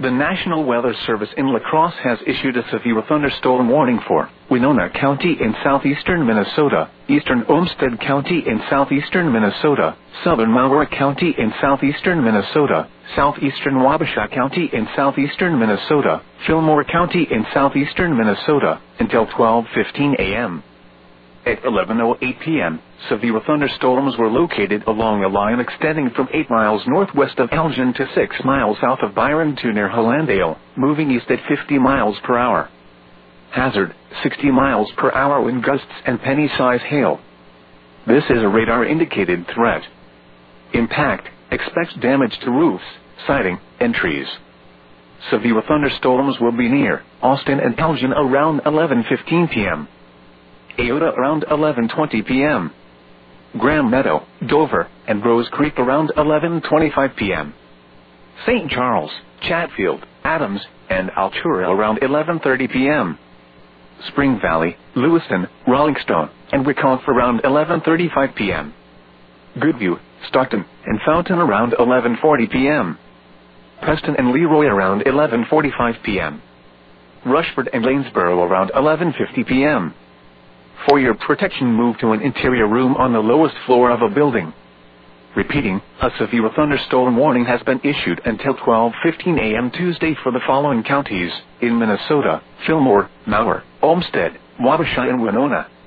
The National Weather Service in La Crosse has issued a severe thunderstorm warning for Winona County in southeastern Minnesota, eastern Olmsted County in southeastern Minnesota, southern Malheur County in southeastern Minnesota, southeastern Wabasha County in southeastern Minnesota, Fillmore County in southeastern Minnesota, until 12:15 a.m. At 11:08 p.m., severe thunderstorms were located along a line extending from 8 miles northwest of Elgin to 6 miles south of Byron to near Hallandale, moving east at 50 miles per hour. Hazard, 60 miles per hour wind gusts and penny-size hail. This is a radar-indicated threat. Impact, expect damage to roofs, siding, and trees. Severe thunderstorms will be near Austin and Elgin around 11:15 p.m. Aoda around 11:20 p.m. Graham Meadow, Dover, and Rose Creek around 11:25 p.m. St. Charles, Chatfield, Adams, and Altura around 11:30 p.m. Spring Valley, Lewiston, Rollingstone, and Wyckoff around 11:35 p.m. Goodview, Stockton, and Fountain around 11:40 p.m. Preston and Leroy around 11:45 p.m. Rushford and Lanesboro around 11:50 p.m. For your protection, move to an interior room on the lowest floor of a building. Repeating, a severe thunderstorm warning has been issued until 12:15 a.m. Tuesday for the following counties in Minnesota: Fillmore, Malheur, Olmsted, Wabasha, and Winona.